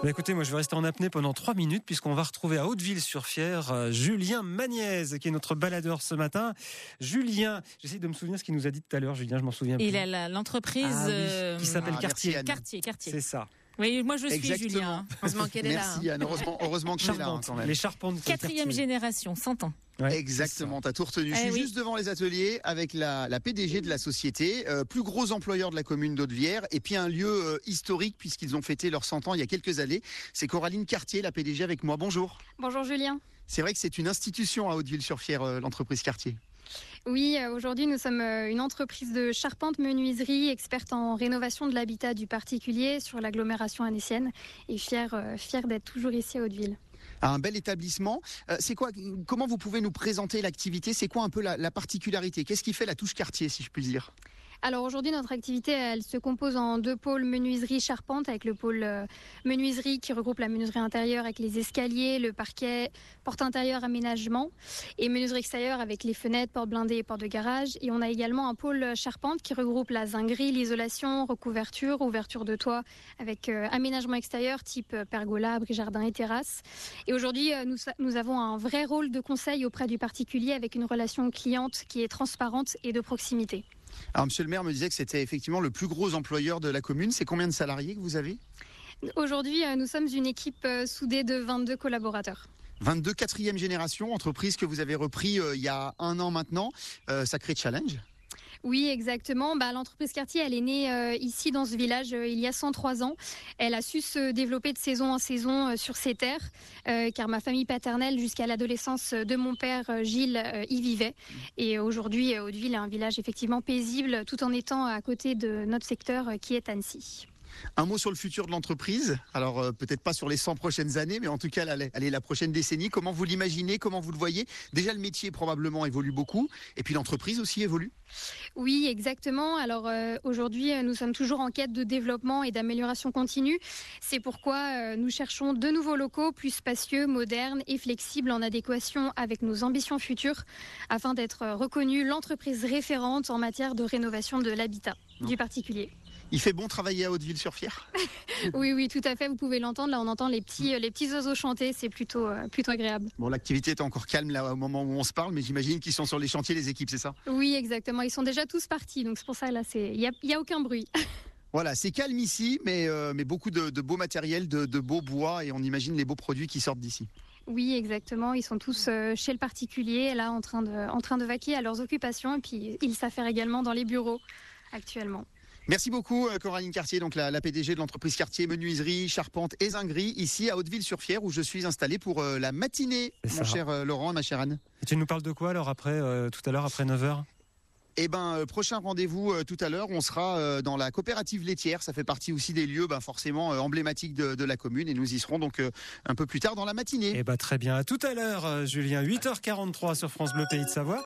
Bah écoutez, moi je vais rester en apnée pendant 3 minutes puisqu'on va retrouver à Hauteville-sur-Fier Julien Magnaise qui est notre baladeur ce matin. Julien, j'essaie de me souvenir ce qu'il nous a dit tout à l'heure. Julien, je m'en souviens plus. Il a l'entreprise qui s'appelle Cartier. Cartier. C'est ça. Oui, moi je suis Exactement. Julien. Heureusement qu'elle est là. Merci Anne, heureusement que tu es là. Quand même. Les charpentes. 4e génération, 100 ans. Ouais, Exactement, t'as tout retenu. Je suis oui. juste devant les ateliers avec la PDG de la société, plus gros employeur de la commune d'Hauteville, et puis un lieu historique puisqu'ils ont fêté leurs 100 ans il y a quelques années. C'est Coraline Cartier, la PDG avec moi. Bonjour. Bonjour Julien. C'est vrai que c'est une institution à Hauteville-sur-Fier, l'entreprise Cartier. Oui, aujourd'hui nous sommes une entreprise de charpente-menuiserie, experte en rénovation de l'habitat du particulier sur l'agglomération annécienne et fière d'être toujours ici à Hauteville. Un bel établissement. C'est quoi? Comment vous pouvez nous présenter l'activité? C'est quoi un peu la particularité? Qu'est-ce qui fait la touche Cartier, si je puis dire? Alors aujourd'hui notre activité elle se compose en 2 pôles menuiserie charpente avec le pôle menuiserie qui regroupe la menuiserie intérieure avec les escaliers, le parquet, porte intérieure, aménagement et menuiserie extérieure avec les fenêtres, portes blindées et portes de garage. Et on a également un pôle charpente qui regroupe la zinguerie, l'isolation, recouverture, ouverture de toit avec aménagement extérieur type pergola, abri jardin et terrasse. Et aujourd'hui nous avons un vrai rôle de conseil auprès du particulier avec une relation cliente qui est transparente et de proximité. Alors, monsieur le maire me disait que c'était effectivement le plus gros employeur de la commune. C'est combien de salariés que vous avez? Aujourd'hui, nous sommes une équipe soudée de 22 collaborateurs. 22, 4e génération, entreprise que vous avez repris il y a 1 an maintenant. Sacré challenge. Oui, exactement. L'entreprise Cartier, elle est née ici dans ce village il y a 103 ans. Elle a su se développer de saison en saison sur ses terres, car ma famille paternelle, jusqu'à l'adolescence de mon père Gilles, y vivait. Et aujourd'hui, Hauteville est un village effectivement paisible, tout en étant à côté de notre secteur qui est Annecy. Un mot sur le futur de l'entreprise. Alors peut-être pas sur les 100 prochaines années, mais en tout cas la prochaine décennie. Comment vous l'imaginez? Comment vous le voyez? Déjà le métier probablement évolue beaucoup, et puis l'entreprise aussi évolue. Oui, exactement. Alors aujourd'hui, nous sommes toujours en quête de développement et d'amélioration continue. C'est pourquoi nous cherchons de nouveaux locaux plus spacieux, modernes et flexibles en adéquation avec nos ambitions futures, afin d'être reconnue l'entreprise référente en matière de rénovation de l'habitat du particulier. Il fait bon travailler à Hauteville-sur-Fier? Oui, tout à fait. Vous pouvez l'entendre. Là, on entend les petits oiseaux chanter. C'est plutôt agréable. Bon, l'activité est encore calme là au moment où on se parle, mais j'imagine qu'ils sont sur les chantiers, les équipes, c'est ça? Oui, exactement. Ils sont déjà tous partis. Donc c'est pour ça là, il y a aucun bruit. Voilà, c'est calme ici, mais beaucoup de beaux matériels, de beaux bois, et on imagine les beaux produits qui sortent d'ici. Oui, exactement. Ils sont tous chez le particulier, là, en train de vaquer à leurs occupations. Et puis ils s'affairent également dans les bureaux actuellement. Merci beaucoup Coraline Cartier, donc la PDG de l'entreprise Cartier, menuiserie, charpente et zinguerie, ici à Hauteville-sur-Fier, où je suis installé pour la matinée, mon cher Laurent et ma chère Anne. Et tu nous parles de quoi alors après, tout à l'heure après 9h? Eh prochain rendez-vous tout à l'heure, on sera dans la coopérative laitière. Ça fait partie aussi des lieux forcément emblématiques de la commune, et nous y serons donc un peu plus tard dans la matinée. Très bien. À tout à l'heure, Julien. 8h43 sur France Bleu Pays de Savoie.